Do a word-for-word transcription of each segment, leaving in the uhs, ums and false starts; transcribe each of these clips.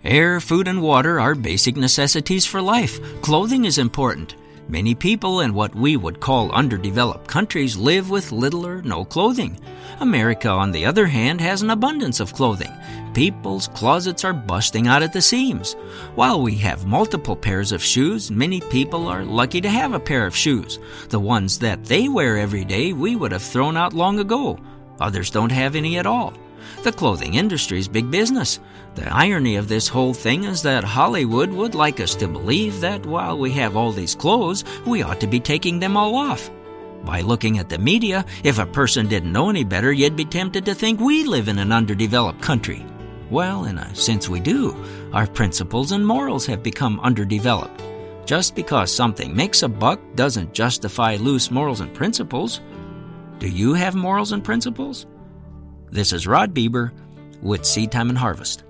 Air, food, and water are basic necessities for life. Clothing is important. Many people in what we would call underdeveloped countries live with little or no clothing. America, on the other hand, has an abundance of clothing. People's closets are busting out at the seams. While we have multiple pairs of shoes, many people are lucky to have a pair of shoes. The ones that they wear every day we would have thrown out long ago. Others don't have any at all. The clothing industry is big business. The irony of this whole thing is that Hollywood would like us to believe that while we have all these clothes, we ought to be taking them all off. By looking at the media, if a person didn't know any better, you'd be tempted to think we live in an underdeveloped country. Well, in a sense we do. Our principles and morals have become underdeveloped. Just because something makes a buck doesn't justify loose morals and principles. Do you have morals and principles? This is Rod Bieber with Seed Time and Harvest.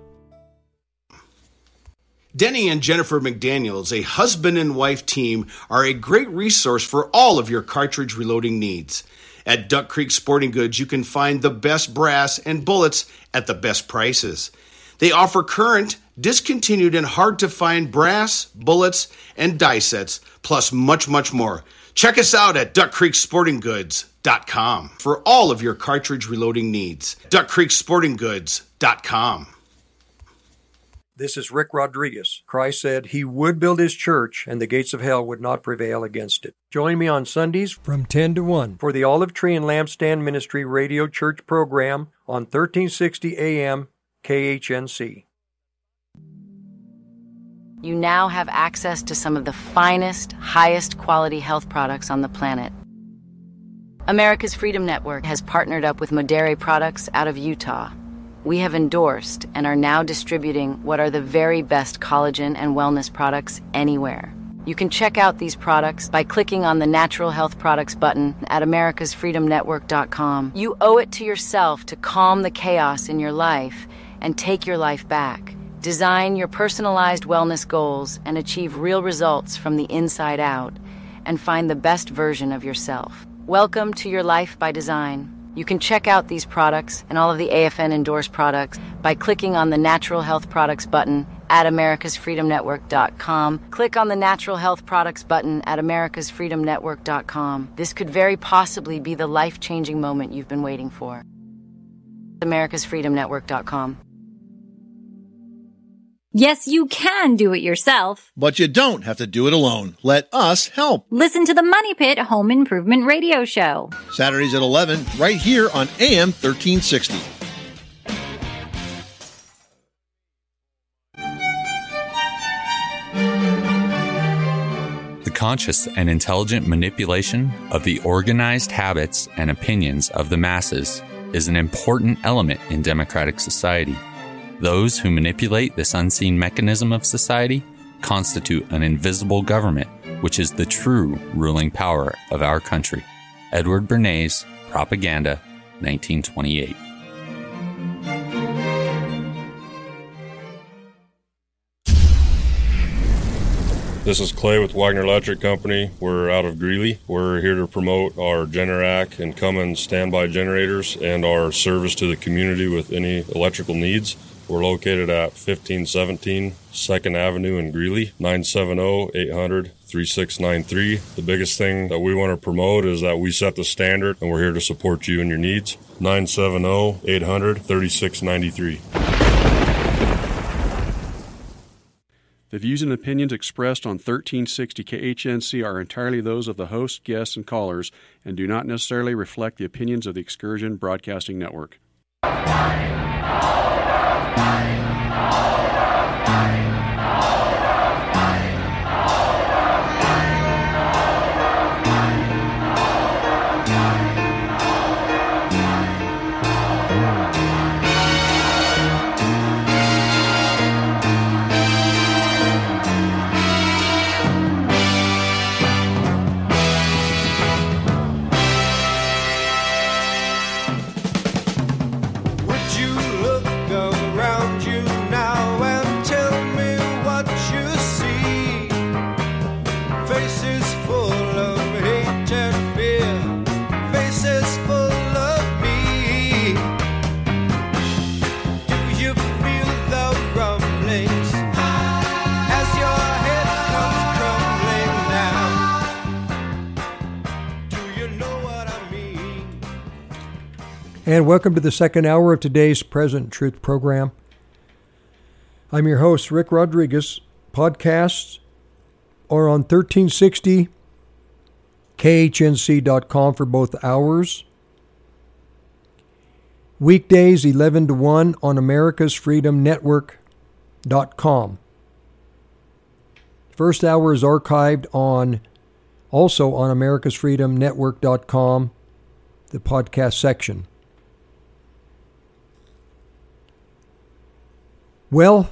Denny and Jennifer McDaniels, a husband and wife team, are a great resource for all of your cartridge reloading needs. At Duck Creek Sporting Goods, you can find the best brass and bullets at the best prices. They offer current, discontinued, and hard-to-find brass, bullets, and die sets, plus much, much more. Check us out at duck creek sporting goods dot com for all of your cartridge reloading needs. duck creek sporting goods dot com. This is Rick Rodriguez. Christ said he would build his church and the gates of hell would not prevail against it. Join me on Sundays from ten to one for the Olive Tree and Lampstand Ministry Radio Church program on thirteen sixty A M K H N C. You now have access to some of the finest, highest quality health products on the planet. America's Freedom Network has partnered up with Modere Products out of Utah. We have endorsed and are now distributing what are the very best collagen and wellness products anywhere. You can check out these products by clicking on the Natural Health Products button at americas freedom network dot com. You owe it to yourself to calm the chaos in your life and take your life back. Design your personalized wellness goals and achieve real results from the inside out, and find the best version of yourself. Welcome to your life by design. You can check out these products and all of the A F N endorsed products by clicking on the Natural Health Products button at americas freedom network dot com. Click on the Natural Health Products button at americas freedom network dot com. This could very possibly be the life-changing moment you've been waiting for. americas freedom network dot com. Yes, you can do it yourself. But you don't have to do it alone. Let us help. Listen to the Money Pit Home Improvement Radio Show. Saturdays at eleven, right here on A M thirteen sixty. The conscious and intelligent manipulation of the organized habits and opinions of the masses is an important element in democratic society. Those who manipulate this unseen mechanism of society constitute an invisible government, which is the true ruling power of our country. Edward Bernays, Propaganda, nineteen twenty-eight. This is Clay with Wagner Electric Company. We're out of Greeley. We're here to promote our Generac and Cummins standby generators and our service to the community with any electrical needs. We're located at fifteen seventeen second Avenue in Greeley, nine seven zero, eight hundred, three six nine three. The biggest thing that we want to promote is that we set the standard, and we're here to support you and your needs. nine seven zero, eight hundred, three six nine three. The views and opinions expressed on thirteen sixty K H N C are entirely those of the host, guests, and callers, and do not necessarily reflect the opinions of the Excursion Broadcasting Network. Would you And welcome to the second hour of today's Present Truth program. I'm your host, Rick Rodriguez. Podcasts are on thirteen sixty K H N C dot com for both hours. Weekdays, eleven to one on Americas Freedom Network dot com. First hour is archived on also on Americas Freedom Network dot com, the podcast section. Well,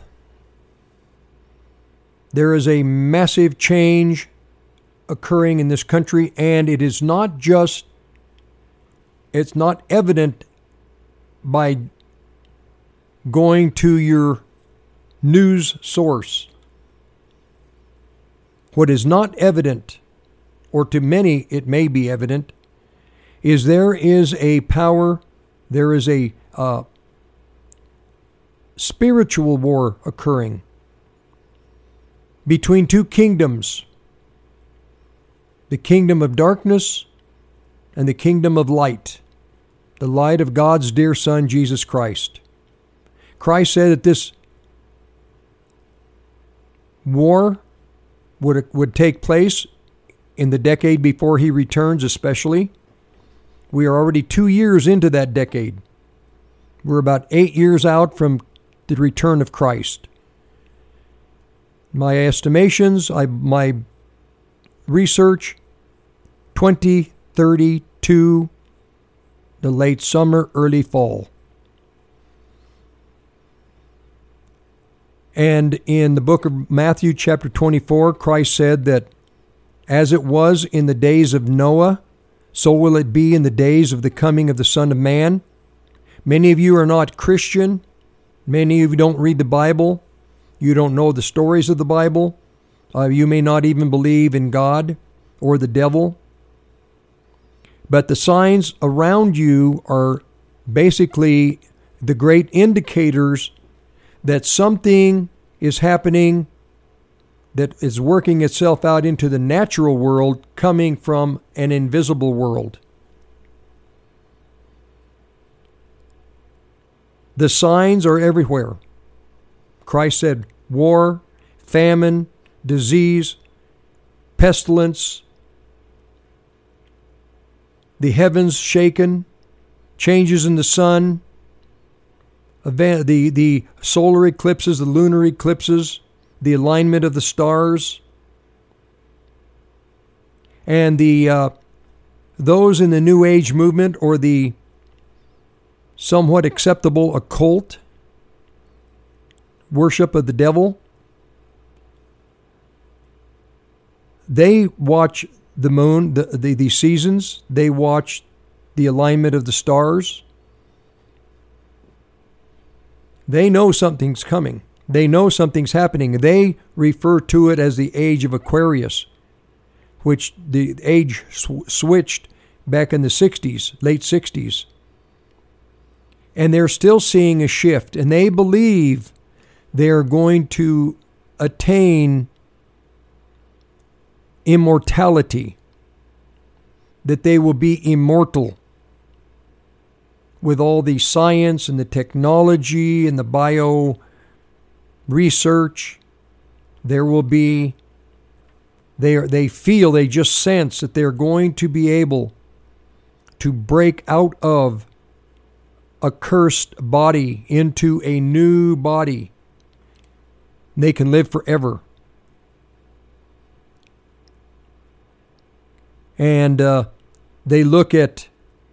there is a massive change occurring in this country, and it is not just, it's not evident by going to your news source. What is not evident, or to many it may be evident, is there is a power, there is a uh, spiritual war occurring between two kingdoms, the kingdom of darkness and the kingdom of light, the light of God's dear Son, Jesus Christ. Christ said that this war would, would take place in the decade before he returns, especially. We are already two years into that decade. We're about eight years out from the return of Christ. My estimations, I, my research, twenty thirty-two, the late summer, early fall. And in the book of Matthew, chapter twenty-four, Christ said that as it was in the days of Noah, so will it be in the days of the coming of the Son of Man. Many of you are not Christian. Many of you don't read the Bible. You don't know the stories of the Bible. Uh, you may not even believe in God or the devil. But the signs around you are basically the great indicators that something is happening that is working itself out into the natural world, coming from an invisible world. The signs are everywhere. Christ said war, famine, disease, pestilence, the heavens shaken, changes in the sun, the, the solar eclipses, the lunar eclipses, the alignment of the stars, and the uh, those in the New Age movement or the somewhat acceptable occult worship of the devil, they watch the moon, the, the, the seasons, they watch the alignment of the stars. They know something's coming. They know something's happening. They refer to it as the age of Aquarius, which the age sw- switched back in the sixties, late sixties. And they're still seeing a shift, and they believe they're going to attain immortality, that they will be immortal with all the science and the technology and the bio research. There will be, they are, they feel, they just sense that they're going to be able to break out of a cursed body into a new body. They can live forever. And uh, they look at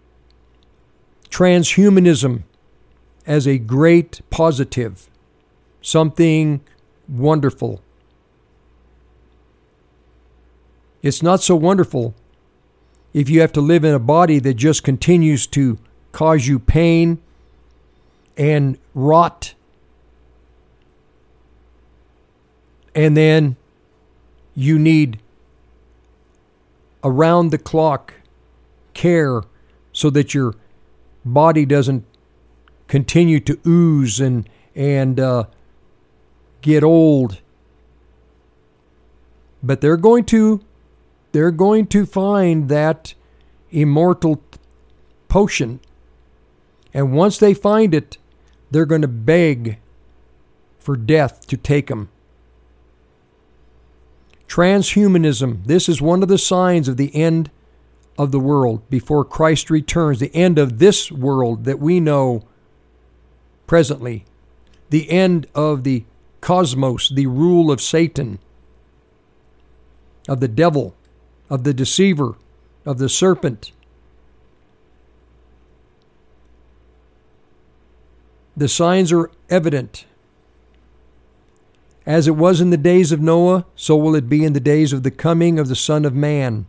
transhumanism as a great positive, something wonderful. It's not so wonderful if you have to live in a body that just continues to cause you pain and rot, and then you need around-the-clock care so that your body doesn't continue to ooze and and uh, get old. But they're going to they're going to find that immortal potion, And once they find it, they're going to beg for death to take them. Transhumanism. This is one of the signs of the end of the world before Christ returns. The end of this world that we know presently. The end of the cosmos, the rule of Satan, of the devil, of the deceiver, of the serpent. The signs are evident. As it was in the days of Noah, so will it be in the days of the coming of the Son of Man.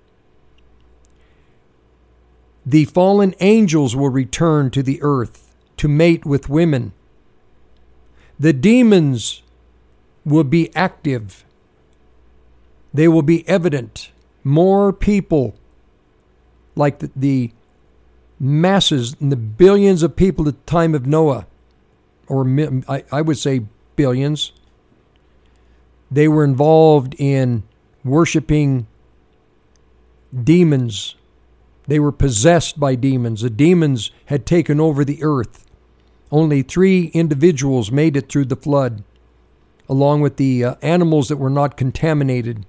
The fallen angels will return to the earth to mate with women. The demons will be active. They will be evident. More people, like the, the masses and the billions of people at the time of Noah, or I, I would say billions, they were involved in worshiping demons. They were possessed by demons. The demons had taken over the earth. Only three individuals made it through the flood, along with the uh, animals that were not contaminated.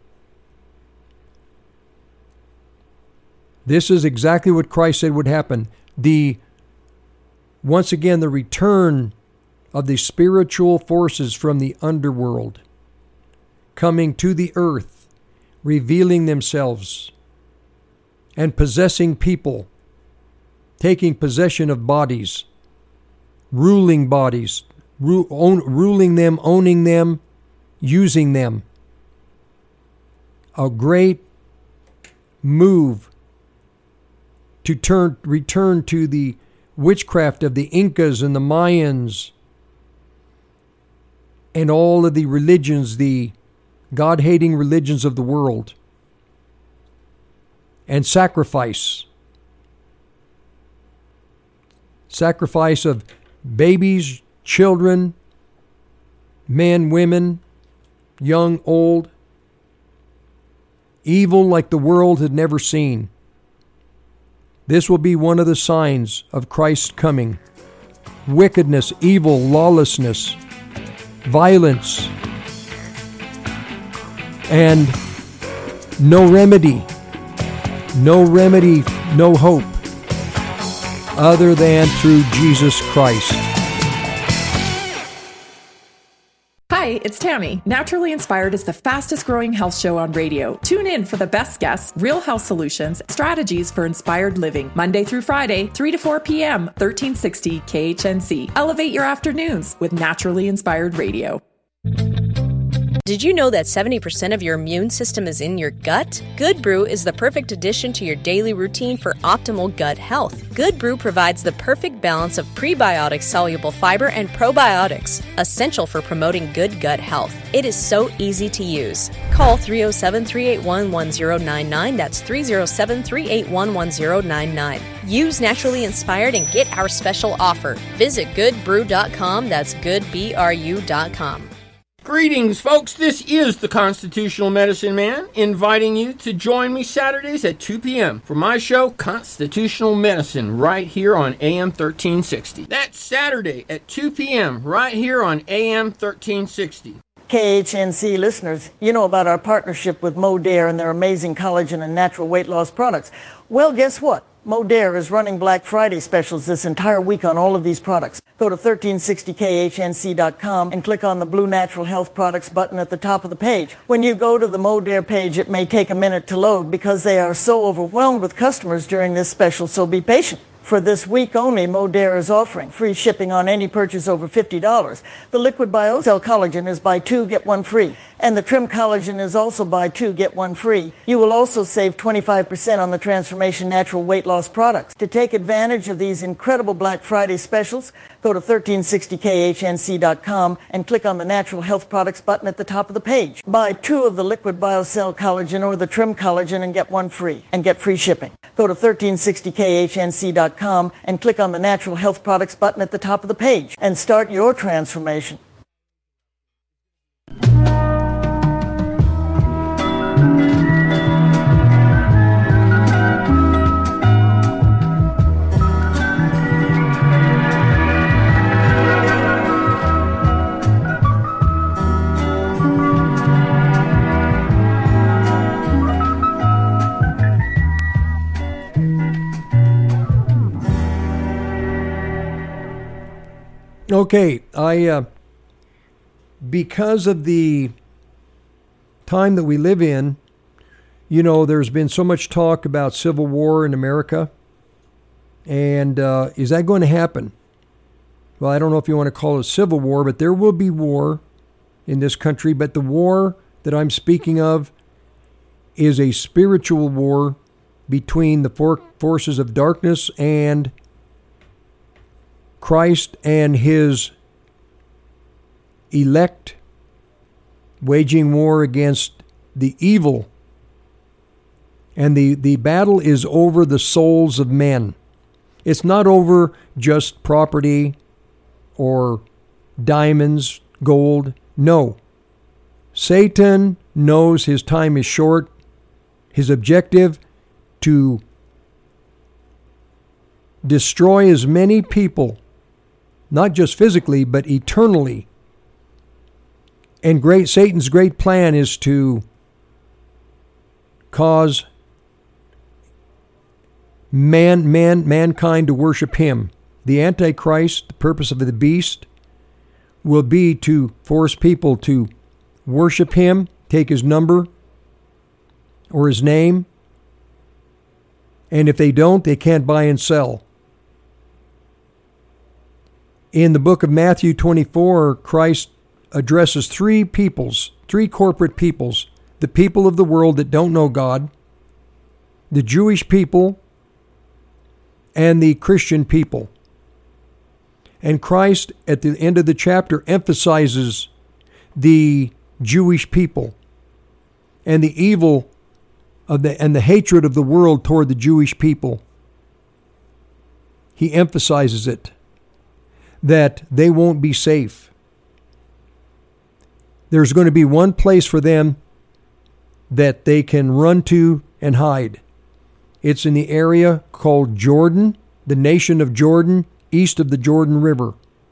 This is exactly what Christ said would happen. The, once again, the return of the spiritual forces from the underworld coming to the earth, revealing themselves and possessing people, taking possession of bodies, ruling bodies, ru- own, ruling them, owning them, using them. A great move to turn, return to the witchcraft of the Incas and the Mayans and all of the religions, the God-hating religions of the world, and sacrifice. Sacrifice of babies, children, men, women, young, old. Evil like the world had never seen. This will be one of the signs of Christ's coming. Wickedness, evil, lawlessness, violence, and no remedy, no remedy, no hope other than through Jesus Christ. Hi, it's Tammy. Naturally Inspired is the fastest growing health show on radio. Tune in for the best guests, real health solutions, strategies for inspired living. Monday through Friday, three to four p.m., thirteen sixty K H N C. Elevate your afternoons with Naturally Inspired Radio. Did you know that seventy percent of your immune system is in your gut? Good Brew is the perfect addition to your daily routine for optimal gut health. Good Brew provides the perfect balance of prebiotic soluble fiber and probiotics, essential for promoting good gut health. It is so easy to use. Call three oh seven, three eight one, one oh nine nine. That's three oh seven, three eight one, one oh nine nine. Use Naturally Inspired and get our special offer. Visit good brew dot com. That's good b r u dot com. Greetings, folks. This is the Constitutional Medicine Man, inviting you to join me Saturdays at two p.m. for my show, Constitutional Medicine, right here on A M thirteen sixty. That's Saturday at two p.m. right here on A M thirteen sixty. K H N C listeners, you know about our partnership with Modere and their amazing collagen and natural weight loss products. Well, guess what? Modere is running Black Friday specials this entire week on all of these products. Go to thirteen sixty K H N C dot com and click on the blue Natural Health Products button at the top of the page. When you go to the Modere page, it may take a minute to load because they are so overwhelmed with customers during this special, so be patient. For this week only, Modere is offering free shipping on any purchase over fifty dollars. The Liquid BioCell Collagen is buy two, get one free. And the Trim Collagen is also buy two, get one free. You will also save twenty-five percent on the Transformation Natural Weight Loss products. To take advantage of these incredible Black Friday specials, go to thirteen sixty K H N C dot com and click on the Natural Health Products button at the top of the page. Buy two of the Liquid BioCell Collagen or the Trim Collagen and get one free, and get free shipping. Go to thirteen sixty K H N C dot com and click on the Natural Health Products button at the top of the page and start your transformation. Okay, I uh, because of the time that we live in, you know, there's been so much talk about civil war in America. And uh, is that going to happen? Well, I don't know if you want to call it a civil war, but there will be war in this country. But the war that I'm speaking of is a spiritual war between the for- forces of darkness and Christ and his elect, waging war against the evil. And the, the battle is over the souls of men. It's not over just property or diamonds, gold. No. Satan knows his time is short. His objective to destroy as many people, not just physically, but eternally. And great Satan's great plan is to cause man, man, mankind to worship him. The Antichrist, the purpose of the beast, will be to force people to worship him, take his number or his name, and if they don't, they can't buy and sell. In the book of Matthew twenty-four, Christ addresses three peoples, three corporate peoples, the people of the world that don't know God, the Jewish people, and the Christian people. And Christ, at the end of the chapter, emphasizes the Jewish people and the evil of the and the hatred of the world toward the Jewish people. He emphasizes it, that they won't be safe. There's going to be one place for them that they can run to and hide. It's in the area called Jordan, the nation of Jordan, east of the Jordan River.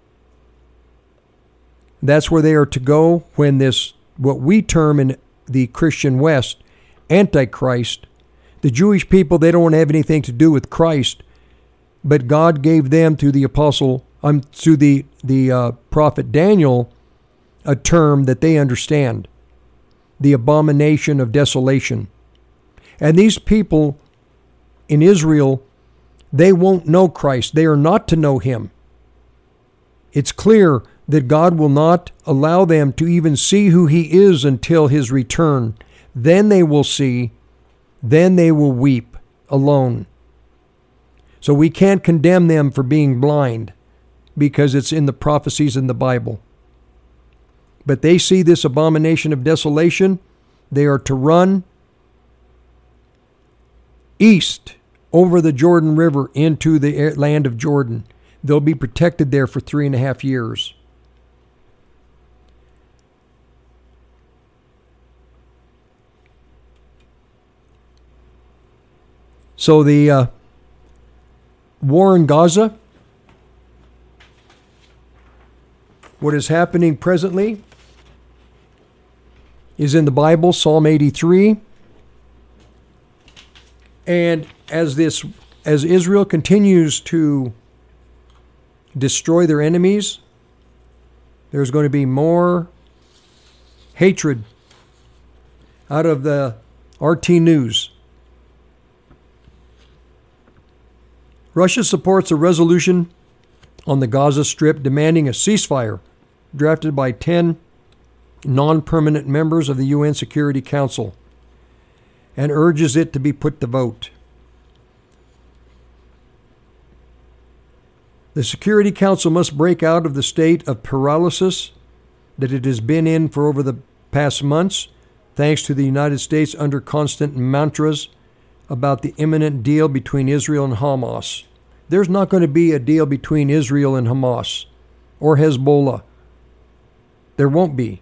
That's where they are to go when this, what we term in the Christian West, Antichrist. The Jewish people, they don't want to have anything to do with Christ, but God gave them to the apostle, um, to the, the uh, prophet Daniel, a term that they understand, the abomination of desolation. And these people in Israel, they won't know Christ. They are not to know him. It's clear that God will not allow them to even see who he is until his return. Then they will see, then they will weep alone. So we can't condemn them for being blind because it's in the prophecies in the Bible. But they see this abomination of desolation. They are to run east over the Jordan River into the land of Jordan. They'll be protected there for three and a half years. So the uh, war in Gaza, what is happening presently is in the Bible, Psalm eighty-three. And as this, as Israel continues to destroy their enemies, there's going to be more hatred out of the R T News. Russia supports a resolution on the Gaza Strip demanding a ceasefire, drafted by ten non-permanent members of the U N Security Council, and urges it to be put to vote. The Security Council must break out of the state of paralysis that it has been in for over the past months, thanks to the United States under constant mantras about the imminent deal between Israel and Hamas. There's not going to be a deal between Israel and Hamas or Hezbollah. There won't be.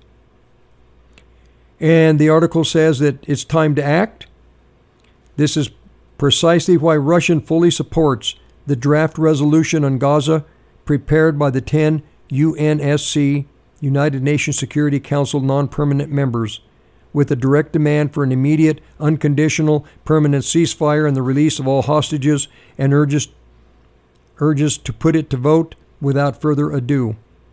And the article says that it's time to act. This is precisely why Russia fully supports the draft resolution on Gaza prepared by the ten U N S C, United Nations Security Council non-permanent members, with a direct demand for an immediate, unconditional, permanent ceasefire and the release of all hostages, and urges, urges to put it to vote without further ado.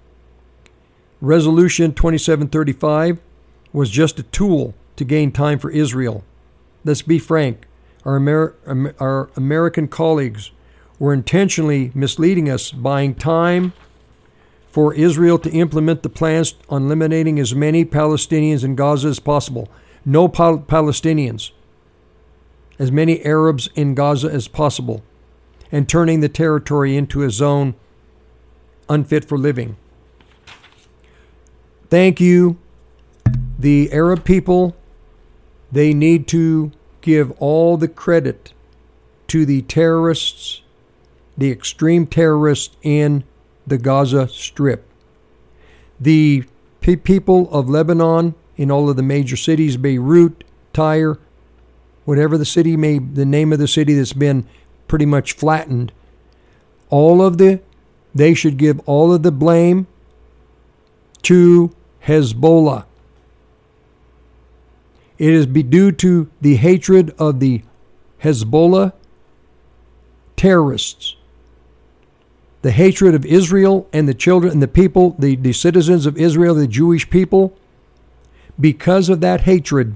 Resolution twenty-seven thirty-five was just a tool to gain time for Israel. Let's be frank, our, Amer- our American colleagues were intentionally misleading us, buying time for Israel to implement the plans on eliminating as many Palestinians in Gaza as possible. No Pal- Palestinians. As many Arabs in Gaza as possible. And turning the territory into a zone unfit for living. Thank you. The Arab people, they need to give all the credit to the terrorists, the extreme terrorists in the Gaza Strip. The pe- people of Lebanon in all of the major cities, Beirut, Tyre, whatever the city may, the name of the city that's been pretty much flattened, all of the, they should give all of the blame to Hezbollah. It is be due to the hatred of the Hezbollah terrorists. The hatred of Israel and the children and the people, the, the citizens of Israel, the Jewish people. Because of that hatred,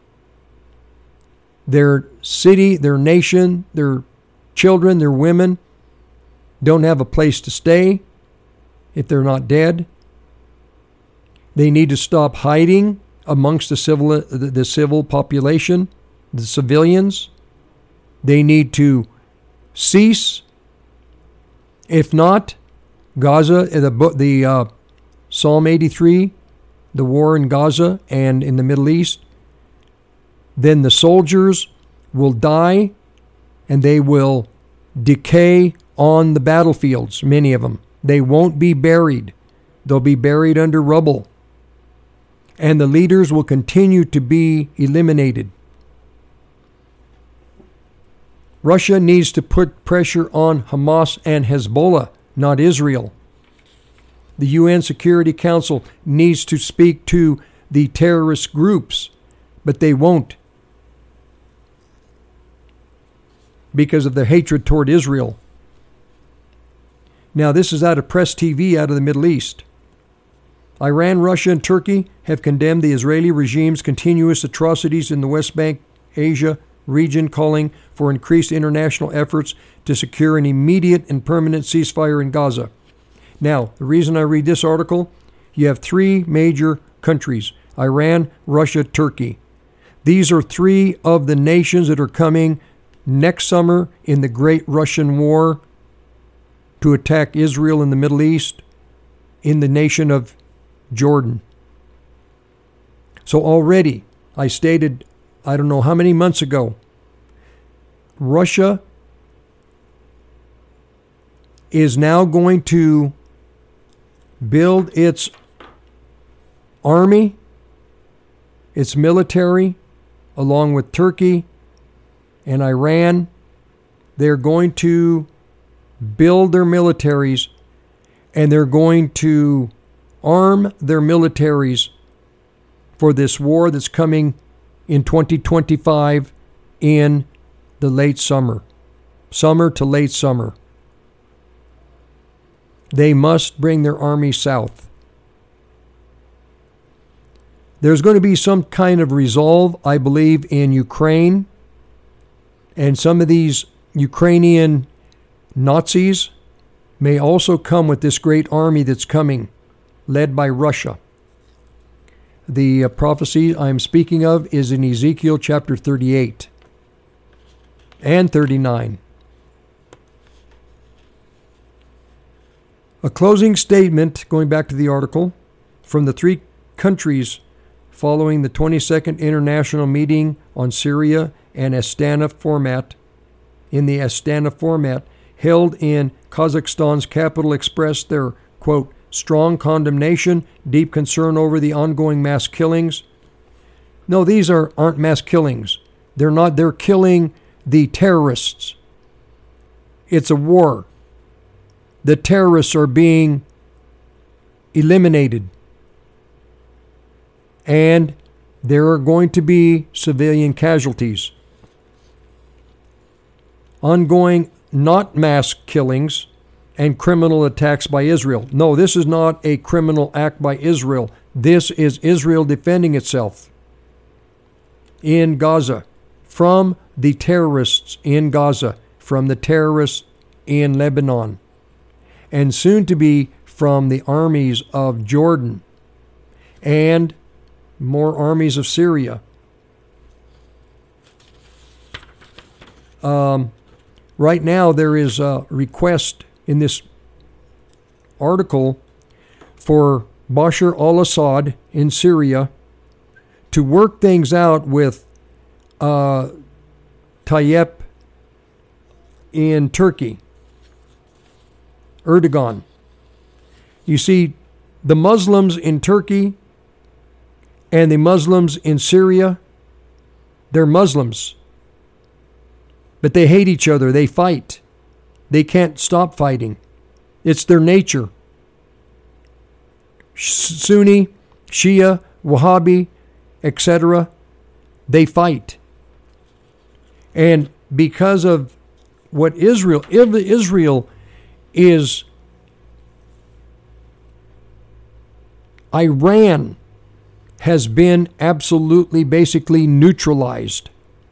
their city, their nation, their children, their women don't have a place to stay if they're not dead. They need to stop hiding amongst the civil the, the civil population, the civilians. They need to cease. If not, Gaza, the the uh, Psalm eighty-three, the war in Gaza and in the Middle East, then the soldiers will die and they will decay on the battlefields, many of them. They won't be buried. They'll be buried under rubble. And the leaders will continue to be eliminated. Russia needs to put pressure on Hamas and Hezbollah, not Israel. The U N Security Council needs to speak to the terrorist groups, but they won't because of their hatred toward Israel. Now, this is out of Press T V out of the Middle East. Iran, Russia, and Turkey have condemned the Israeli regime's continuous atrocities in the West Bank, Asia region, calling for increased international efforts to secure an immediate and permanent ceasefire in Gaza. Now, the reason I read this article, you have three major countries, Iran, Russia, Turkey. These are three of the nations that are coming next summer in the Great Russian War to attack Israel in the Middle East, in the nation of Jordan. So already, I stated, I don't know how many months ago, Russia is now going to build its army, its military, along with Turkey and Iran. They're going to build their militaries and they're going to arm their militaries for this war that's coming in twenty twenty-five in the late summer. Summer to late summer. They must bring their army south. There's going to be some kind of resolve, I believe, in Ukraine. And some of these Ukrainian Nazis may also come with this great army that's coming, led by Russia. The uh, prophecy I'm speaking of is in Ezekiel chapter thirty-eight and thirty-nine. A closing statement, going back to the article, from the three countries following the twenty-second International Meeting on Syria and Astana format, in the Astana format, held in Kazakhstan's capital, expressed their, quote, strong condemnation, deep concern over the ongoing mass killings. No, these are, aren't mass killings. They're not, they're killing the terrorists. It's a war. The terrorists are being eliminated. And there are going to be civilian casualties. Ongoing, not mass killings, and criminal attacks by Israel. No, this is not a criminal act by Israel. This is Israel defending itself in Gaza from the terrorists in Gaza, from the terrorists in Lebanon, and soon to be from the armies of Jordan and more armies of Syria. Um, right now there is a request in this article for Bashar al-Assad in Syria to work things out with uh, Tayyip in Turkey, Erdogan. You see, the Muslims in Turkey and the Muslims in Syria, they're Muslims, but they hate each other. They fight. They can't stop fighting. It's their nature. Sunni, Shia, Wahhabi, et cetera, they fight. And because of what Israel, if Israel is Iran has been absolutely, basically neutralized.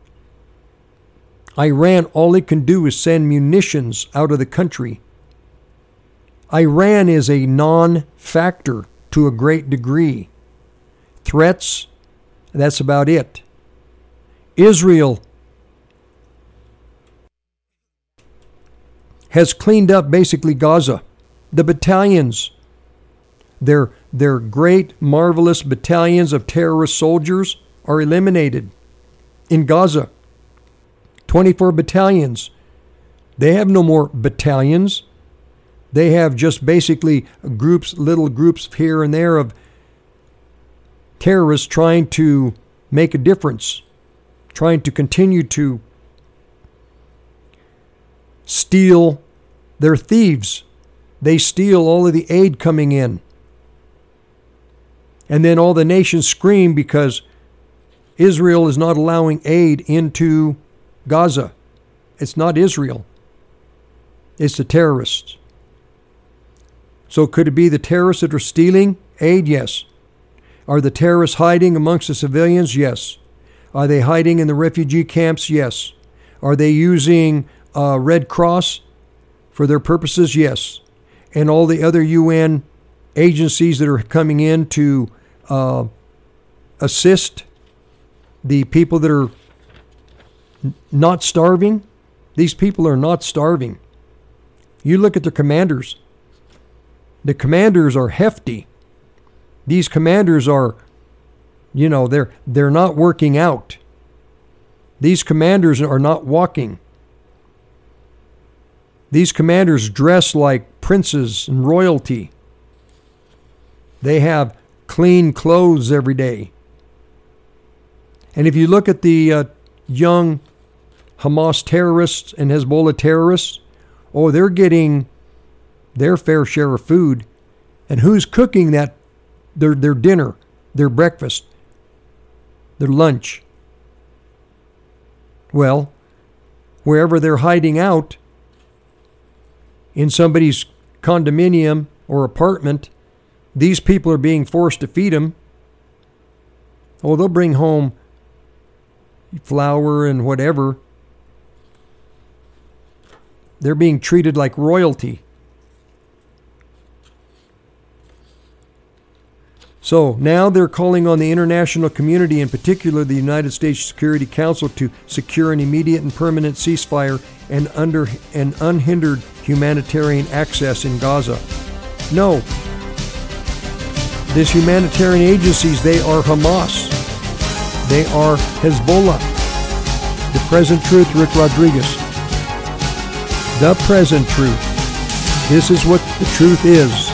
Iran, all it can do is send munitions out of the country. Iran is a non-factor to a great degree. Threats, that's about it. Israel has cleaned up basically Gaza. The battalions, their, their great, marvelous battalions of terrorist soldiers are eliminated in Gaza. twenty-four battalions. They have no more battalions. They have just basically groups, little groups here and there of terrorists trying to make a difference, trying to continue to steal. They're thieves. They steal all of the aid coming in. And then all the nations scream because Israel is not allowing aid into Gaza. It's not Israel. It's the terrorists. So could it be the terrorists that are stealing aid? Yes. Are the terrorists hiding amongst the civilians? Yes. Are they hiding in the refugee camps? Yes. Are they using uh, Red Cross for their purposes? Yes. And all the other U N agencies that are coming in to uh, assist the people that are not starving. These people are not starving. You look at their commanders. The commanders are hefty. These commanders are, you know, they're they're not working out. These commanders are not walking. These commanders dress like princes and royalty. They have clean clothes every day. And if you look at the uh, young Hamas terrorists and Hezbollah terrorists, oh, they're getting their fair share of food. And who's cooking that, their, their dinner, their breakfast, their lunch? Well, wherever they're hiding out, in somebody's condominium or apartment, these people are being forced to feed them. Oh, they'll bring home flour and whatever. They're being treated like royalty. So now they're calling on the international community, in particular the United States Security Council, to secure an immediate and permanent ceasefire and under and unhindered humanitarian access in Gaza. No. These humanitarian agencies, they are Hamas. They are Hezbollah. The Present Truth, Rick Rodriguez. The Present Truth. This is what the truth is.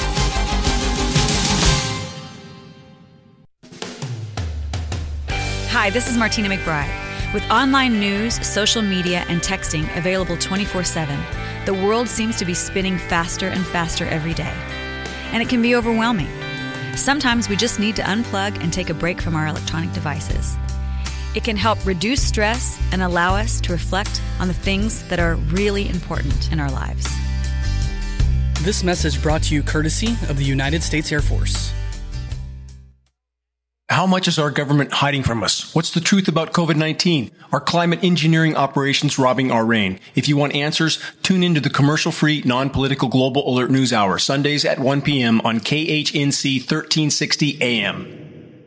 Hi, this is Martina McBride. With online news, social media, and texting available twenty-four seven, the world seems to be spinning faster and faster every day. And it can be overwhelming. Sometimes we just need to unplug and take a break from our electronic devices. It can help reduce stress and allow us to reflect on the things that are really important in our lives. This message brought to you courtesy of the United States Air Force. How much is our government hiding from us? What's the truth about covid nineteen? Are climate engineering operations robbing our rain? If you want answers, tune into the commercial-free, non-political Global Alert News Hour, Sundays at one p.m. on K H N C thirteen sixty A M.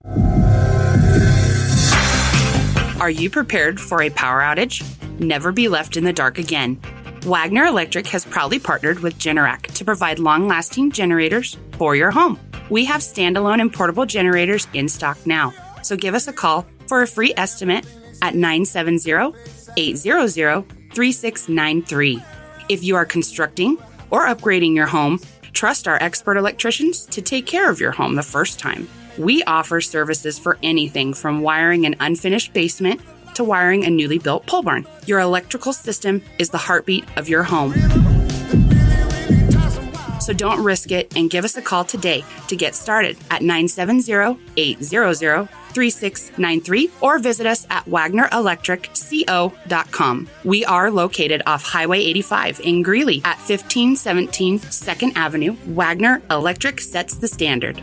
Are you prepared for a power outage? Never be left in the dark again. Wagner Electric has proudly partnered with Generac to provide long-lasting generators for your home. We have standalone and portable generators in stock now, so give us a call for a free estimate at nine seven zero, eight zero zero, three six nine three. If you are constructing or upgrading your home, trust our expert electricians to take care of your home the first time. We offer services for anything from wiring an unfinished basement to wiring a newly built pole barn. Your electrical system is the heartbeat of your home. So don't risk it and give us a call today to get started at nine seven zero, eight zero zero, three six nine three or visit us at wagner electric co dot com. We are located off Highway eighty-five in Greeley at fifteen seventeen second Avenue. Wagner Electric sets the standard.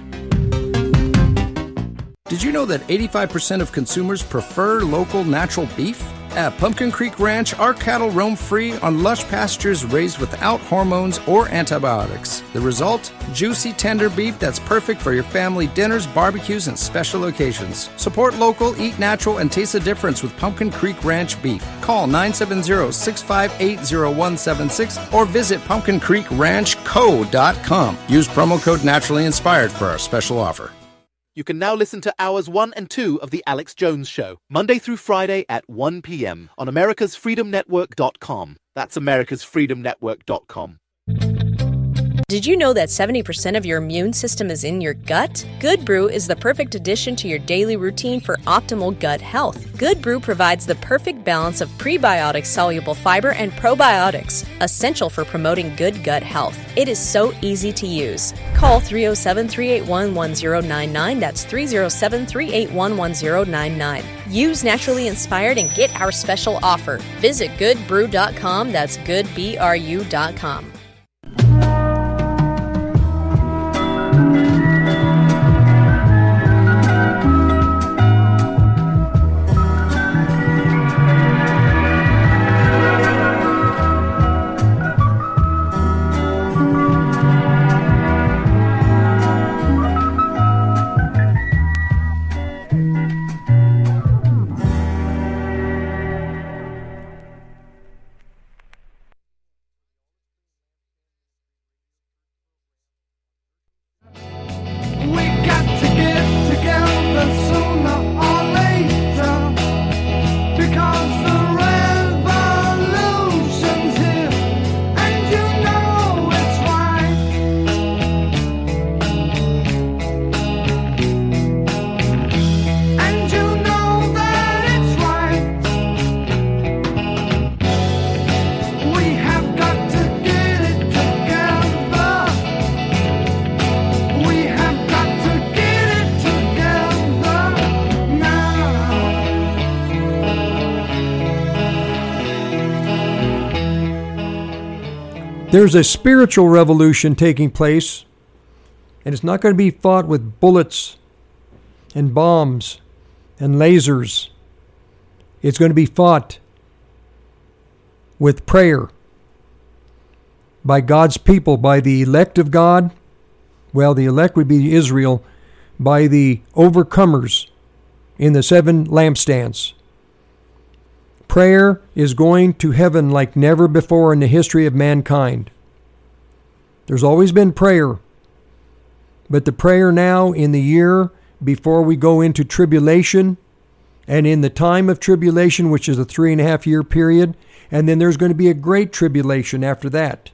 Did you know that eighty-five percent of consumers prefer local natural beef? At Pumpkin Creek Ranch, our cattle roam free on lush pastures raised without hormones or antibiotics. The result? Juicy, tender beef that's perfect for your family dinners, barbecues, and special occasions. Support local, eat natural, and taste the difference with Pumpkin Creek Ranch beef. Call nine seven zero, six five eight, zero one seven six or visit pumpkin creek ranch co dot com. Use promo code Naturally Inspired for our special offer. You can now listen to hours one and two of The Alex Jones Show, Monday through Friday at one p.m. on americas freedom network dot com. That's americas freedom network dot com. Did you know that seventy percent of your immune system is in your gut? Good Brew is the perfect addition to your daily routine for optimal gut health. Good Brew provides the perfect balance of prebiotic soluble fiber and probiotics, essential for promoting good gut health. It is so easy to use. Call three oh seven, three eight one, one oh nine nine. That's three oh seven, three eight one, one oh nine nine. Use Naturally Inspired and get our special offer. Visit good brew dot com. That's good b r u dot com. There's a spiritual revolution taking place, and it's not going to be fought with bullets and bombs and lasers. It's going to be fought with prayer by God's people, by the elect of God. Well, the elect would be Israel, by the overcomers in the seven lampstands. Prayer is going to heaven like never before in the history of mankind. There's always been prayer, but the prayer now in the year before we go into tribulation and in the time of tribulation, which is a three and a half year period, and then there's going to be a great tribulation after that.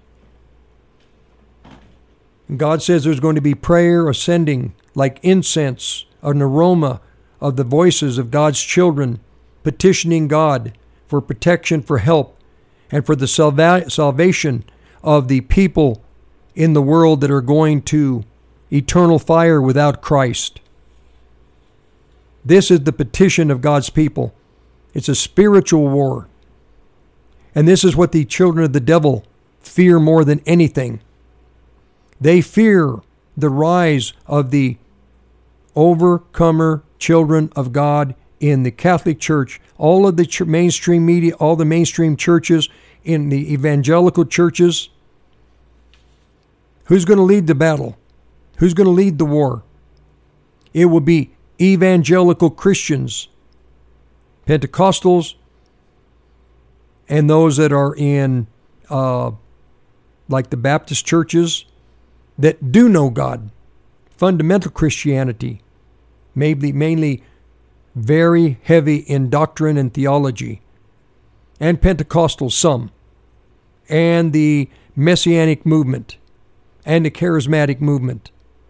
And God says there's going to be prayer ascending like incense, an aroma of the voices of God's children petitioning God for protection, for help, and for the salva- salvation of the people in the world that are going to eternal fire without Christ. This is the petition of God's people. It's a spiritual war. And this is what the children of the devil fear more than anything. They fear the rise of the overcomer children of God in the Catholic Church, all of the ch- mainstream media, all the mainstream churches, in the evangelical churches. Who's going to lead the battle? Who's going to lead the war? It will be evangelical Christians, Pentecostals, and those that are in, uh, like the Baptist churches, that do know God. Fundamental Christianity, maybe mainly very heavy in doctrine and theology, and Pentecostal some, and the Messianic movement, and the charismatic movement.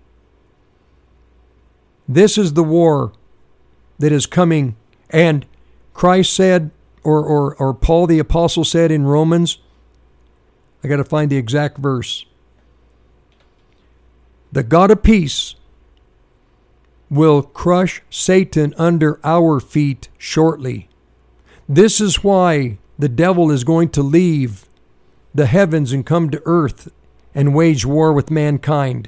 This is the war that is coming, and Christ said, or, or, or Paul the Apostle said in Romans, I got to find the exact verse, the God of peace will crush Satan under our feet shortly. This is why the devil is going to leave the heavens and come to earth and wage war with mankind.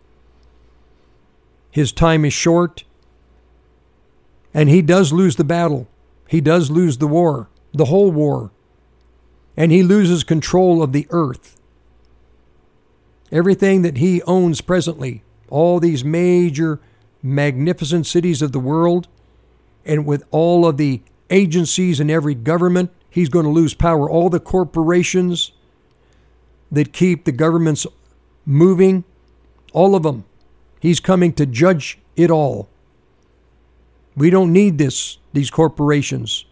His time is short, and he does lose the battle. He does lose the war, the whole war, and he loses control of the earth. Everything that he owns presently, all these major, magnificent cities of the world, and with all of the agencies in every government, he's going to lose power. All the corporations that keep the governments moving, all of them, he's coming to judge it all. We don't need this, these corporations.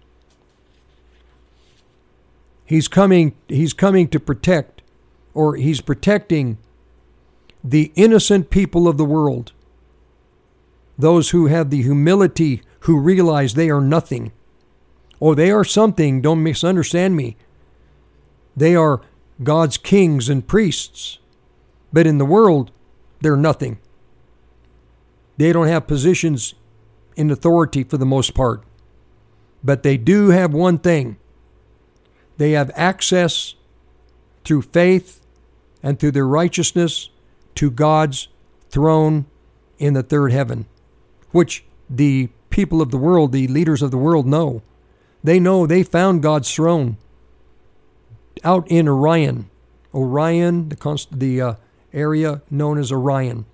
He's coming, he's coming to protect, or he's protecting the innocent people of the world. Those who have the humility, who realize they are nothing. Or they are something, don't misunderstand me. They are God's kings and priests. But in the world, they're nothing. They don't have positions in authority for the most part. But they do have one thing. They have access through faith and through their righteousness to God's throne in the third heaven, which the people of the world, the leaders of the world know. They know they found God's throne out in Orion. Orion, the, const- the uh, area known as Orion.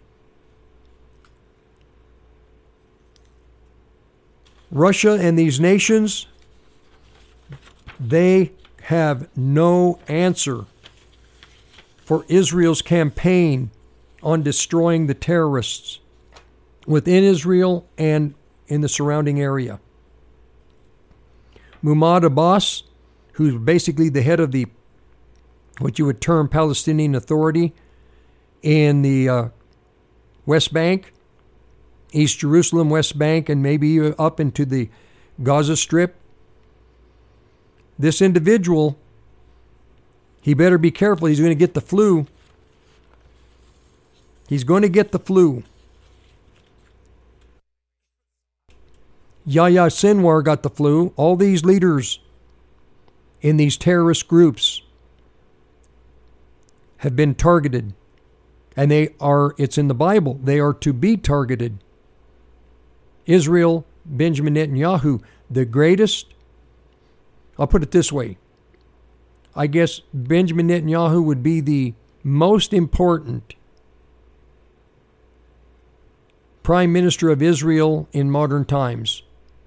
Russia and these nations, they have no answer for Israel's campaign on destroying the terrorists within Israel and in the surrounding area. Mahmoud Abbas, who's basically the head of the, what you would term Palestinian Authority in the uh, West Bank, East Jerusalem, West Bank, and maybe up into the Gaza Strip. This individual, he better be careful. He's going to get the flu. He's going to get the flu. Yahya Sinwar got the flu. All these leaders in these terrorist groups have been targeted. And they are, it's in the Bible, they are to be targeted. Israel, Benjamin Netanyahu, the greatest, I'll put it this way. I guess Benjamin Netanyahu would be the most important prime minister of Israel in modern times.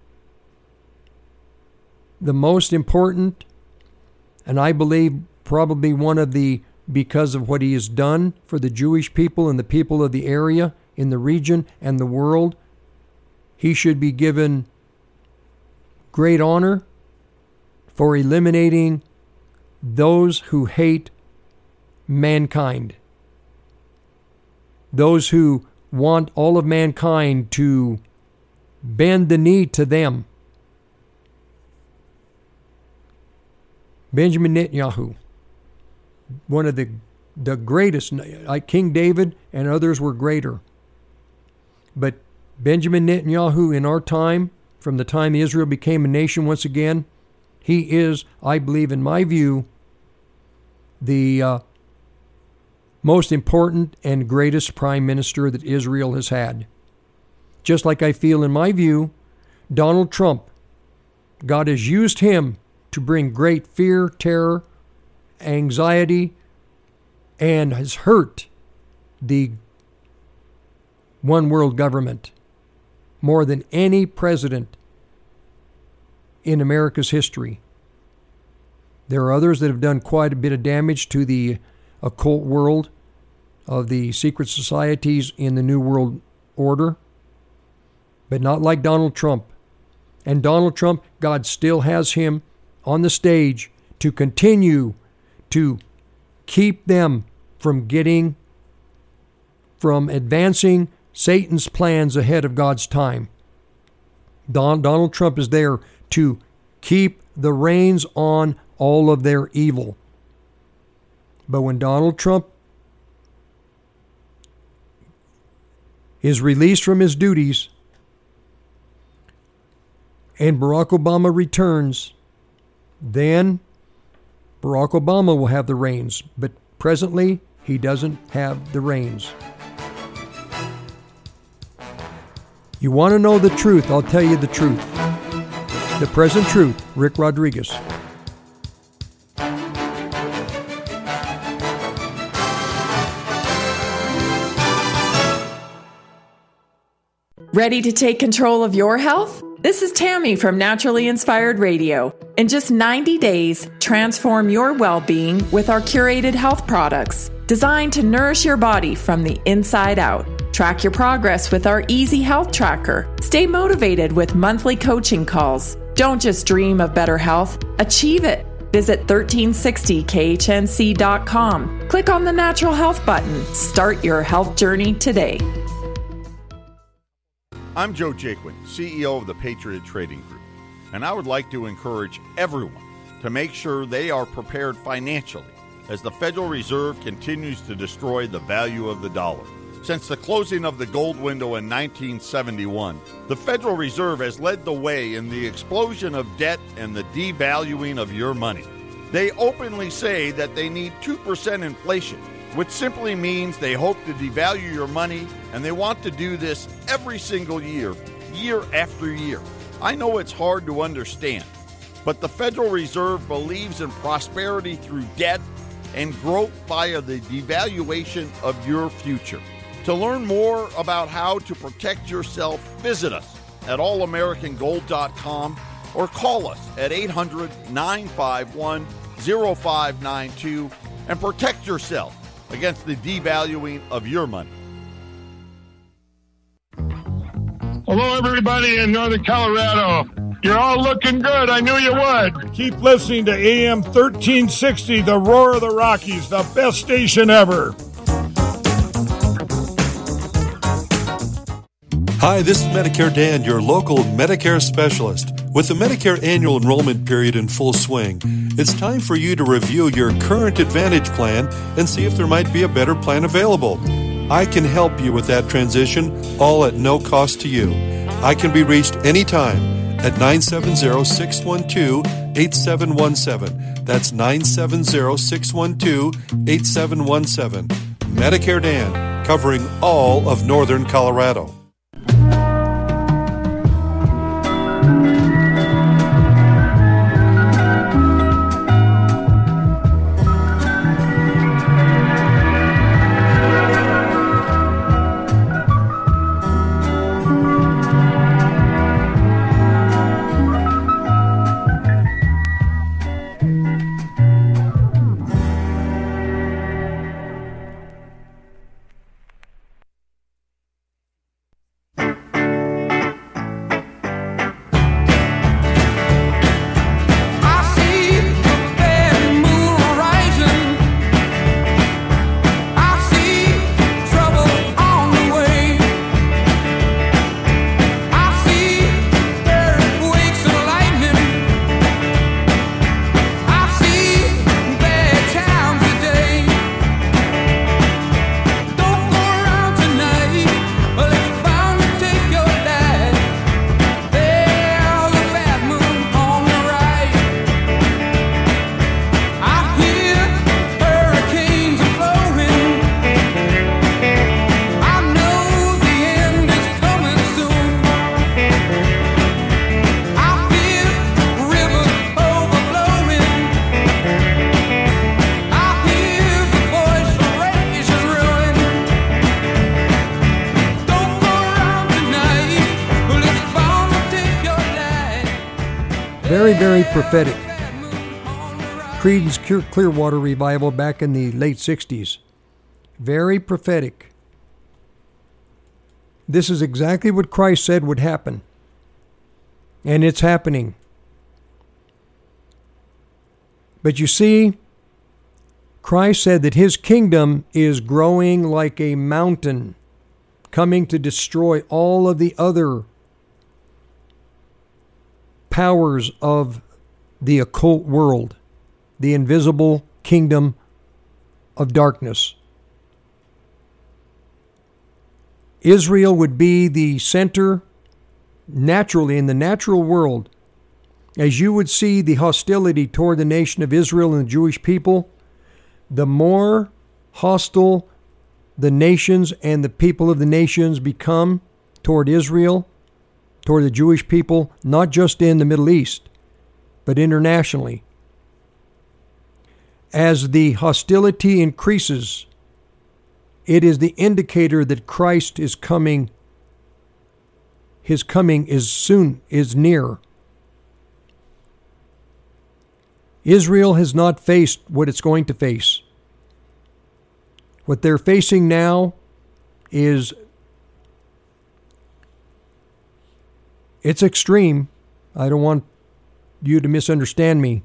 The most important, and I believe probably one of the, because of what he has done for the Jewish people and the people of the area, in the region and the world, he should be given great honor for eliminating those who hate mankind. Those who want all of mankind to bend the knee to them. Benjamin Netanyahu, one of the the greatest, like King David and others were greater. But Benjamin Netanyahu in our time, from the time Israel became a nation once again, he is, I believe in my view, the uh, most important and greatest prime minister that Israel has had. Just like I feel, in my view, Donald Trump, God has used him to bring great fear, terror, anxiety, and has hurt the one world government more than any president in America's history. There are others that have done quite a bit of damage to the occult world of the secret societies in the New World Order, but not like Donald Trump. And Donald Trump, God still has him on the stage to continue to keep them from getting, from advancing Satan's plans ahead of God's time. Don, Donald Trump is there to keep the reins on all of their evil. But when Donald Trump is released from his duties and Barack Obama returns, then Barack Obama will have the reins. But presently, he doesn't have the reins. You want to know the truth? I'll tell you the truth. The present truth, Rick Rodriguez. Ready to take control of your health? This is Tammy from Naturally Inspired Radio. In just ninety days, transform your well-being with our curated health products, designed to nourish your body from the inside out. Track your progress with our Easy Health Tracker. Stay motivated with monthly coaching calls. Don't just dream of better health, achieve it. Visit thirteen sixty K H N C dot com. Click on the Natural Health button. Start your health journey today. I'm Joe Jaquin, C E O of the Patriot Trading Group, and I would like to encourage everyone to make sure they are prepared financially as the Federal Reserve continues to destroy the value of the dollar. Since the closing of the gold window in nineteen seventy-one, the Federal Reserve has led the way in the explosion of debt and the devaluing of your money. They openly say that they need two percent inflation, which simply means they hope to devalue your money, and they want to do this every single year, year after year. I know it's hard to understand, but the Federal Reserve believes in prosperity through debt and growth via the devaluation of your future. To learn more about how to protect yourself, visit us at all american gold dot com or call us at eight hundred, nine five one, zero five nine two and protect yourself against the devaluing of your money. Hello, everybody in Northern Colorado. You're all looking good. I knew you would. Keep listening to A M thirteen sixty, the Roar of the Rockies, the best station ever. Hi, this is Medicare Dan, your local Medicare specialist. With the Medicare annual enrollment period in full swing, it's time for you to review your current Advantage plan and see if there might be a better plan available. I can help you with that transition, all at no cost to you. I can be reached anytime at nine seven zero, six one two, eight seven one seven. That's nine seven zero, six one two, eight seven one seven. Medicare Dan, covering all of Northern Colorado. very, very prophetic. Creedence Clearwater Revival back in the late sixties. Very prophetic. This is exactly what Christ said would happen. And it's happening. But you see, Christ said that his kingdom is growing like a mountain, coming to destroy all of the other powers of the occult world, the invisible kingdom of darkness. Israel would be the center naturally in the natural world. As you would see the hostility toward the nation of Israel and the Jewish people, the more hostile the nations and the people of the nations become toward Israel, toward the Jewish people, not just in the Middle East, but internationally. As the hostility increases, it is the indicator that Christ is coming. His coming is soon, is near. Israel has not faced what it's going to face. What they're facing now is, it's extreme. I don't want you to misunderstand me.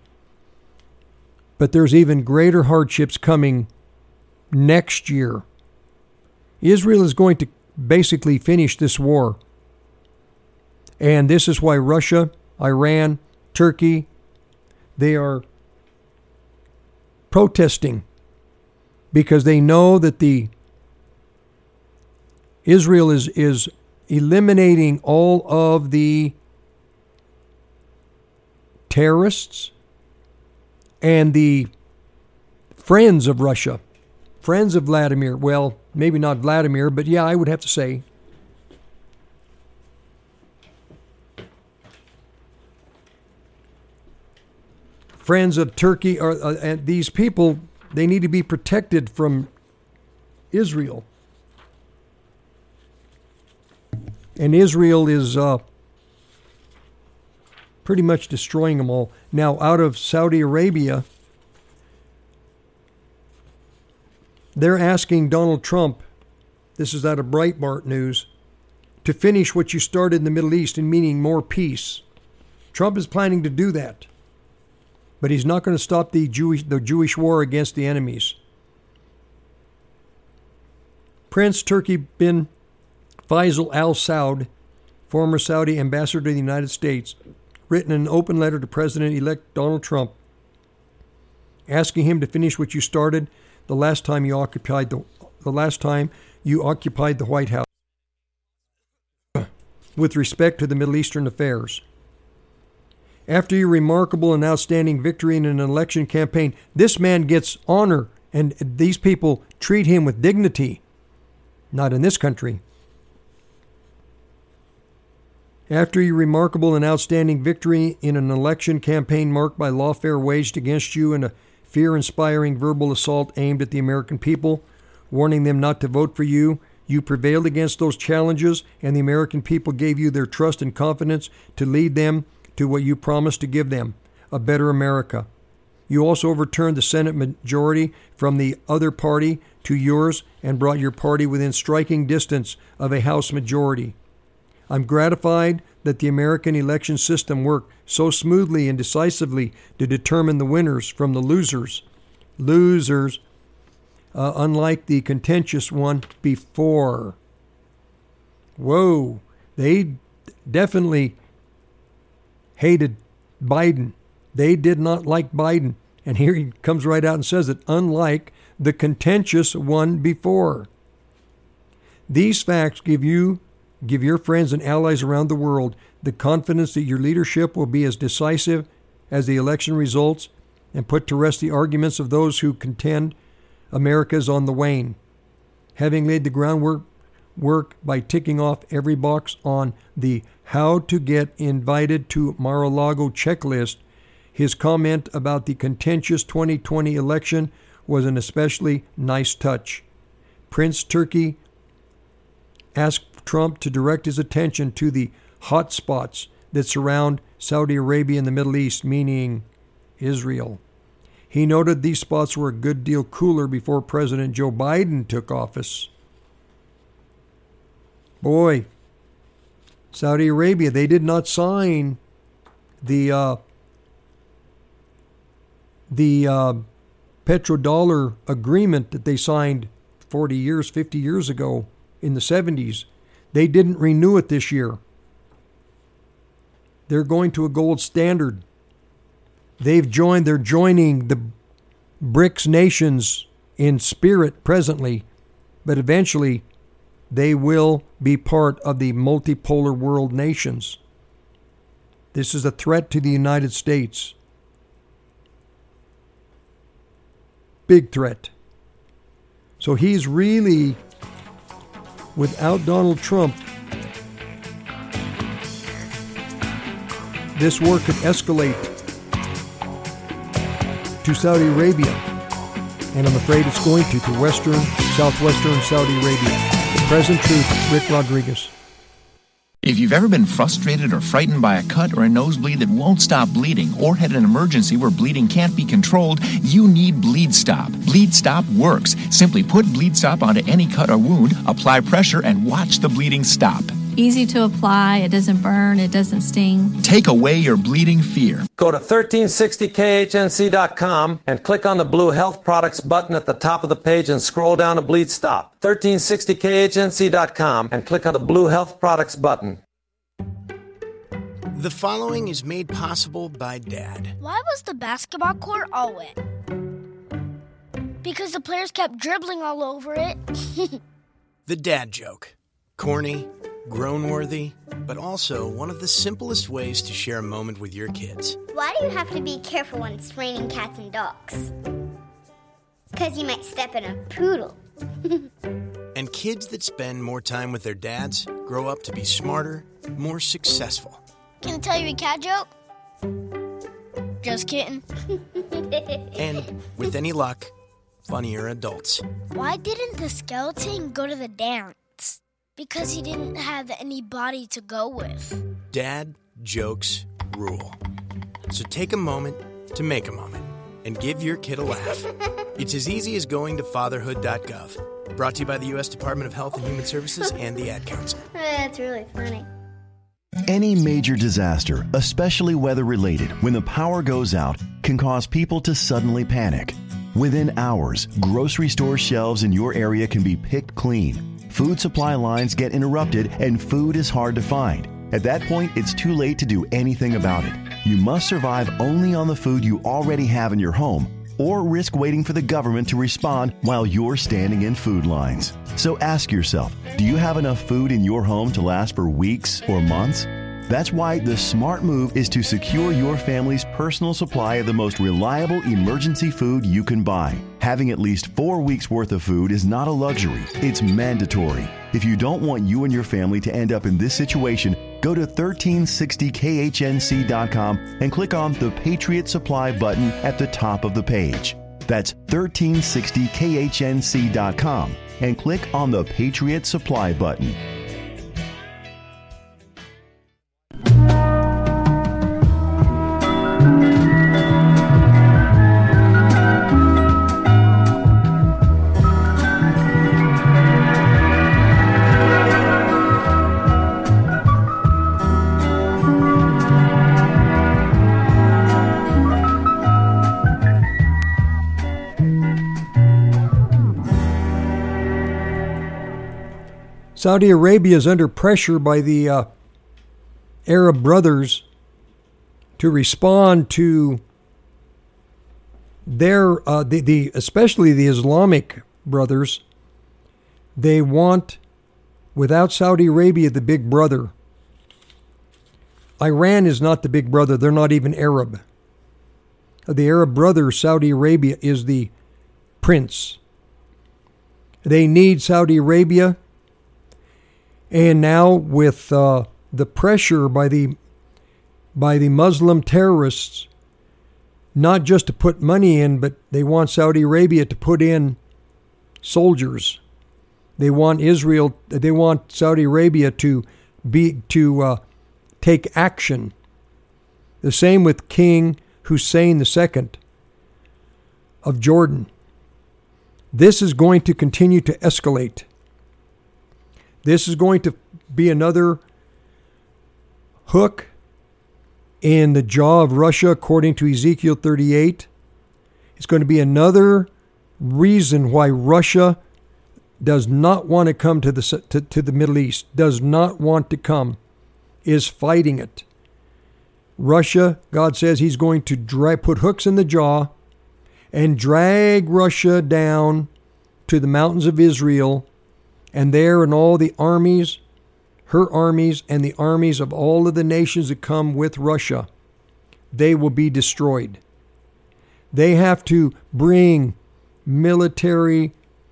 But there's even greater hardships coming next year. Israel is going to basically finish this war. And this is why Russia, Iran, Turkey, they are protesting, because they know that the Israel is, is eliminating all of the terrorists and the friends of Russia, friends of Vladimir. Well, maybe not Vladimir, but yeah, I would have to say. Friends of Turkey, are uh, and these people, they need to be protected from Israel. And Israel is uh, pretty much destroying them all. Now, out of Saudi Arabia, they're asking Donald Trump, this is out of Breitbart News, to finish what you started in the Middle East, in meaning more peace. Trump is planning to do that. But he's not going to stop the Jewish, the Jewish war against the enemies. Prince Turki bin Faisal Al Saud, former Saudi ambassador to the United States, written an open letter to President-elect Donald Trump, asking him to finish what you started the last time you occupied the the last time you occupied the White House, with respect to the Middle Eastern affairs. After your remarkable and outstanding victory in an election campaign, this man gets honor, and these people treat him with dignity. Not in this country. After your remarkable and outstanding victory in an election campaign marked by lawfare waged against you and a fear-inspiring verbal assault aimed at the American people, warning them not to vote for you, you prevailed against those challenges, and the American people gave you their trust and confidence to lead them to what you promised to give them, a better America. You also overturned the Senate majority from the other party to yours and brought your party within striking distance of a House majority. I'm gratified that the American election system worked so smoothly and decisively to determine the winners from the losers. Losers, uh, unlike the contentious one before. Whoa, they definitely hated Biden. They did not like Biden. And here he comes right out and says it, unlike the contentious one before. These facts give you, give your friends and allies around the world the confidence that your leadership will be as decisive as the election results and put to rest the arguments of those who contend America is on the wane. Having laid the groundwork work by ticking off every box on the how to get invited to Mar-a-Lago checklist, his comment about the contentious twenty twenty election was an especially nice touch. Prince Turki asked Trump to direct his attention to the hot spots that surround Saudi Arabia and the Middle East, meaning Israel. He noted these spots were a good deal cooler before President Joe Biden took office. Boy, Saudi Arabia, they did not sign the uh, the uh, petrodollar agreement that they signed forty years, fifty years ago in the seventies. They didn't renew it this year. They're going to a gold standard. They've joined, they're joining the BRICS nations in spirit presently, but eventually they will be part of the multipolar world nations. This is a threat to the United States. Big threat. So he's really, without Donald Trump, this war could escalate to Saudi Arabia. And I'm afraid it's going to, to western, southwestern Saudi Arabia. The Present Truth, Rick Rodriguez. If you've ever been frustrated or frightened by a cut or a nosebleed that won't stop bleeding, or had an emergency where bleeding can't be controlled, you need Bleed Stop. Bleed Stop works. Simply put Bleed Stop onto any cut or wound, apply pressure, and watch the bleeding stop. Easy to apply, it doesn't burn, it doesn't sting. Take away your bleeding fear. Go to thirteen sixty K H N C dot com and click on the blue Health Products button at the top of the page and scroll down to Bleed Stop. thirteen sixty K H N C dot com and click on the blue Health Products button. The following is made possible by Dad. Why was the basketball court all wet? Because the players kept dribbling all over it. The dad joke. Corny, groan-worthy, but also one of the simplest ways to share a moment with your kids. Why do you have to be careful when it's raining cats and dogs? Because you might step in a poodle. And kids that spend more time with their dads grow up to be smarter, more successful. Can I tell you a cat joke? Just kidding. And, with any luck, funnier adults. Why didn't the skeleton go to the dance? Because he didn't have any body to go with. Dad jokes rule. So take a moment to make a moment and give your kid a laugh. It's as easy as going to fatherhood dot gov. Brought to you by the U S Department of Health and Human Services and the Ad Council. That's really funny. Any major disaster, especially weather-related, when the power goes out, can cause people to suddenly panic. Within hours, grocery store shelves in your area can be picked clean. Food supply lines get interrupted and food is hard to find. At that point, it's too late to do anything about it. You must survive only on the food you already have in your home, or risk waiting for the government to respond while you're standing in food lines. So ask yourself, do you have enough food in your home to last for weeks or months? That's why the smart move is to secure your family's personal supply of the most reliable emergency food you can buy. Having at least four weeks worth of food is not a luxury, it's mandatory. If you don't want you and your family to end up in this situation, go to thirteen sixty K H N C dot com and click on the Patriot Supply button at the top of the page. That's thirteen sixty K H N C dot com and click on the Patriot Supply button. Saudi Arabia is under pressure by the uh, Arab brothers to respond to their, uh, the, the especially the Islamic brothers. They want, without Saudi Arabia, the big brother. Iran is not the big brother. They're not even Arab. The Arab brother, Saudi Arabia, is the prince. They need Saudi Arabia. And now with uh, the pressure by the by the Muslim terrorists, not just to put money in, but they want Saudi Arabia to put in soldiers. They want Israel. They want Saudi Arabia to be to uh, take action. The same with King Hussein the Second of Jordan. This is going to continue to escalate. This is going to be another hook in the jaw of Russia, according to Ezekiel thirty-eight. It's going to be another reason why Russia does not want to come to the to, to the Middle East, does not want to come, is fighting it. Russia, God says he's going to drag, put hooks in the jaw and drag Russia down to the mountains of Israel, and there and all the armies, her armies and the armies of all of the nations that come with Russia, they will be destroyed. They have to bring military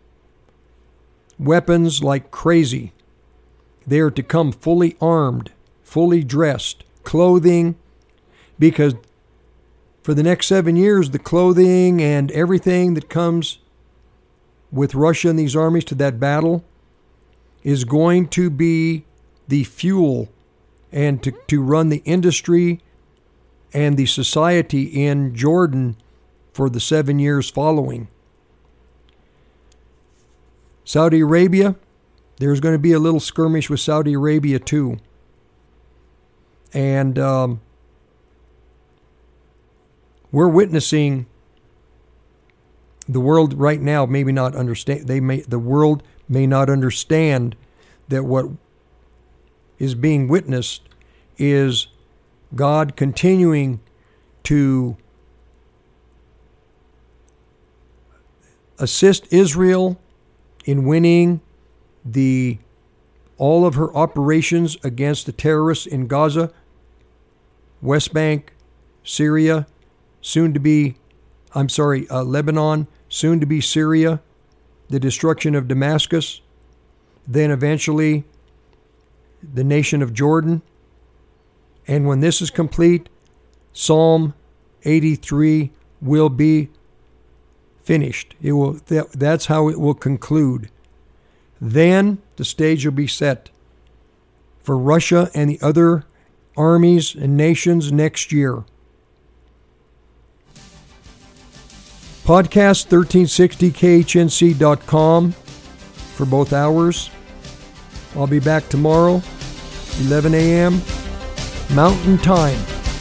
weapons like crazy. They are to come fully armed, fully dressed, clothing, because for the next seven years, the clothing and everything that comes with Russia and these armies to that battle is going to be the fuel and to, to run the industry and the society in Jordan for the seven years following. Saudi Arabia, there's going to be a little skirmish with Saudi Arabia too. And um, we're witnessing the world right now maybe not understand. They may the world may not understand that what is being witnessed is God continuing to assist Israel in winning the all of her operations against the terrorists in Gaza, West Bank, Syria, soon to be, I'm sorry, uh, Lebanon, soon to be Syria, the destruction of Damascus, then eventually the nation of Jordan. And when this is complete, Psalm eighty-three will be finished. It will. That, that's how it will conclude. Then the stage will be set for Russia and the other armies and nations next year. Podcast thirteen sixty K H N C dot com for both hours. I'll be back tomorrow, eleven a.m. Mountain Time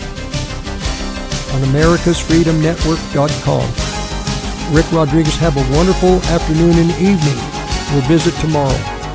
on Americas Freedom Network dot com. Rick Rodriguez, have a wonderful afternoon and evening. We'll visit tomorrow.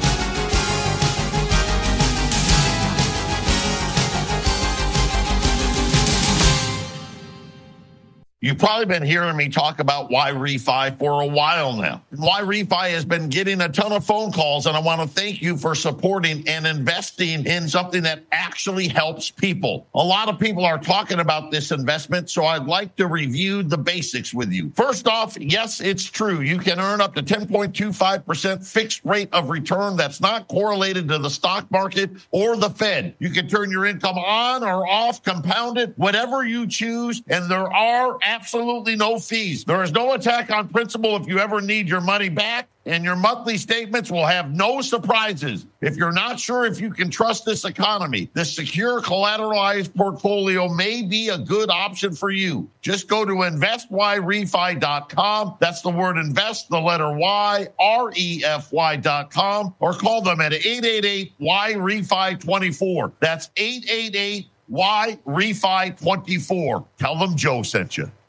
You've probably been hearing me talk about Y-Refi for a while now. Y-Refi has been getting a ton of phone calls, and I want to thank you for supporting and investing in something that actually helps people. A lot of people are talking about this investment, so I'd like to review the basics with you. First off, yes, it's true. You can earn up to ten point two five percent fixed rate of return that's not correlated to the stock market or the Fed. You can turn your income on or off, compound it, whatever you choose, and there are absolutely no fees. There is no attack on principal if you ever need your money back, and your monthly statements will have no surprises. If you're not sure if you can trust this economy, this secure collateralized portfolio may be a good option for you. Just go to invest y refi dot com. That's the word invest, the letter Y, R E F Y dot com, or call them at eight eight eight Y refi twenty-four. That's eight eight eight Y refi twenty-four. Tell them Joe sent you.